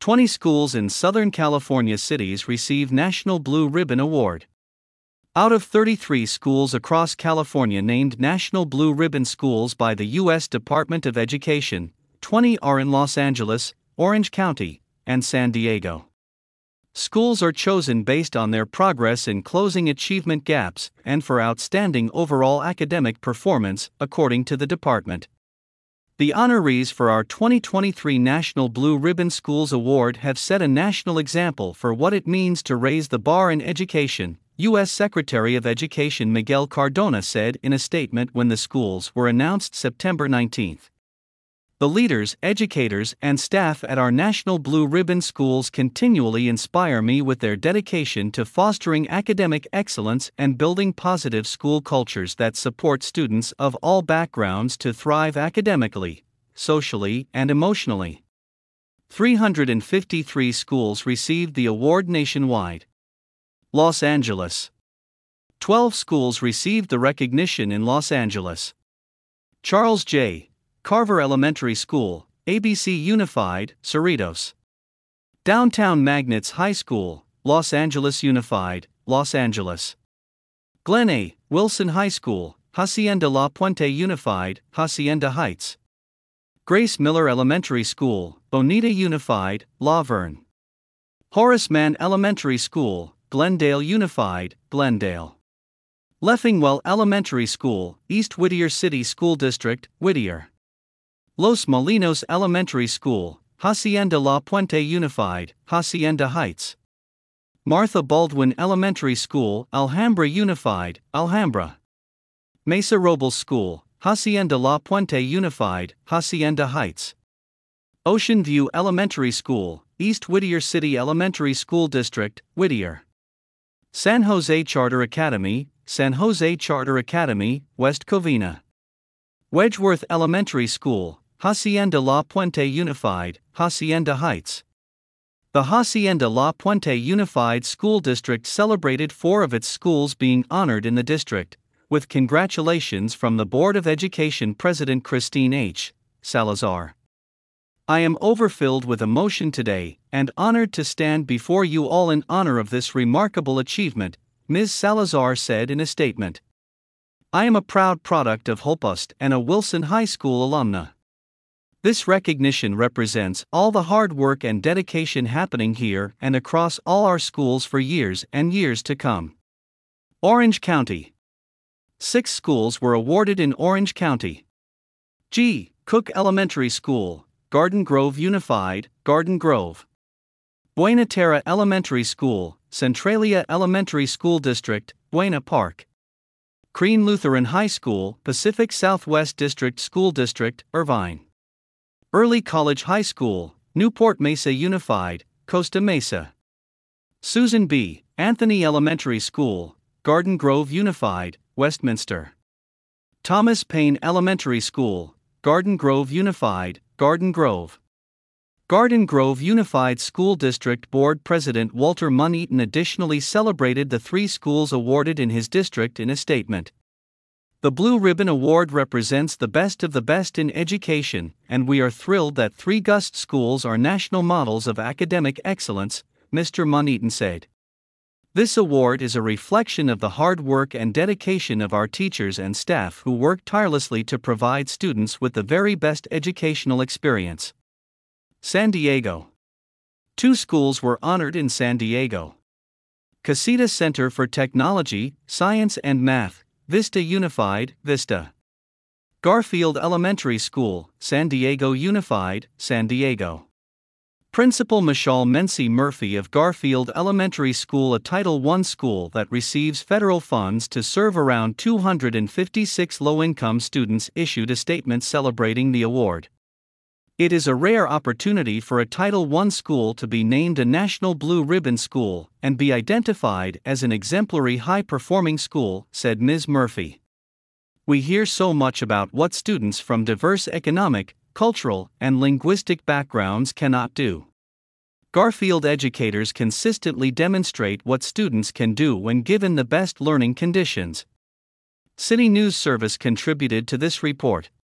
20 schools in Southern California cities receive National Blue Ribbon Award. Out of 33 schools across California named National Blue Ribbon schools by the U.S. Department of Education, 20 are in Los Angeles, Orange County, and San Diego. Schools are chosen based on their progress in closing achievement gaps and for outstanding overall academic performance, according to the department. The honorees for our 2023 National Blue Ribbon Schools Award have set a national example for what it means to raise the bar in education, U.S. Secretary of Education Miguel Cardona said in a statement when the schools were announced September 19. The leaders, educators, and staff at our National Blue Ribbon schools continually inspire me with their dedication to fostering academic excellence and building positive school cultures that support students of all backgrounds to thrive academically, socially, and emotionally. 353 schools received the award nationwide. Los Angeles. 12 schools received the recognition in Los Angeles. Charles J. Carver Elementary School, ABC Unified, Cerritos. Downtown Magnets High School, Los Angeles Unified, Los Angeles. Glen A. Wilson High School, Hacienda La Puente Unified, Hacienda Heights. Grace Miller Elementary School, Bonita Unified, La Verne. Horace Mann Elementary School, Glendale Unified, Glendale. Leffingwell Elementary School, East Whittier City School District, Whittier. Los Molinos Elementary School, Hacienda La Puente Unified, Hacienda Heights. Martha Baldwin Elementary School, Alhambra Unified, Alhambra. Mesa Robles School, Hacienda La Puente Unified, Hacienda Heights. Ocean View Elementary School, East Whittier City Elementary School District, Whittier. San Jose Charter Academy, San Jose Charter Academy, West Covina. Wedgeworth Elementary School, Hacienda La Puente Unified, Hacienda Heights. The Hacienda La Puente Unified School District celebrated 4 of its schools being honored in the district, with congratulations from the Board of Education President Christine H. Salazar. I am overfilled with emotion today and honored to stand before you all in honor of this remarkable achievement, Ms. Salazar said in a statement. I am a proud product of Holpost and a Wilson High School alumna. This recognition represents all the hard work and dedication happening here and across all our schools for years and years to come. Orange County. 6 schools were awarded in Orange County. G. Cook Elementary School, Garden Grove Unified, Garden Grove. Buena Terra Elementary School, Centralia Elementary School District, Buena Park. Crean Lutheran High School, Pacific Southwest District School District, Irvine. Early College High School, Newport Mesa Unified, Costa Mesa. Susan B. Anthony Elementary School, Garden Grove Unified, Westminster. Thomas Paine Elementary School, Garden Grove Unified, Garden Grove. Garden Grove Unified School District Board President Walter Munn Eaton additionally celebrated the 3 schools awarded in his district in a statement. The Blue Ribbon Award represents the best of the best in education, and we are thrilled that 3 GUST schools are national models of academic excellence, Mr. Munn Eaton said. This award is a reflection of the hard work and dedication of our teachers and staff who work tirelessly to provide students with the very best educational experience. San Diego. 2 schools were honored in San Diego. Casita Center for Technology, Science and Math, Vista Unified, Vista. Garfield Elementary School, San Diego Unified, San Diego. Principal Michelle Mency Murphy of Garfield Elementary School, a Title I school that receives federal funds to serve around 256 low-income students, issued a statement celebrating the award. It is a rare opportunity for a Title I school to be named a National Blue Ribbon School and be identified as an exemplary high-performing school, said Ms. Murphy. We hear so much about what students from diverse economic, cultural, and linguistic backgrounds cannot do. Garfield educators consistently demonstrate what students can do when given the best learning conditions. City News Service contributed to this report.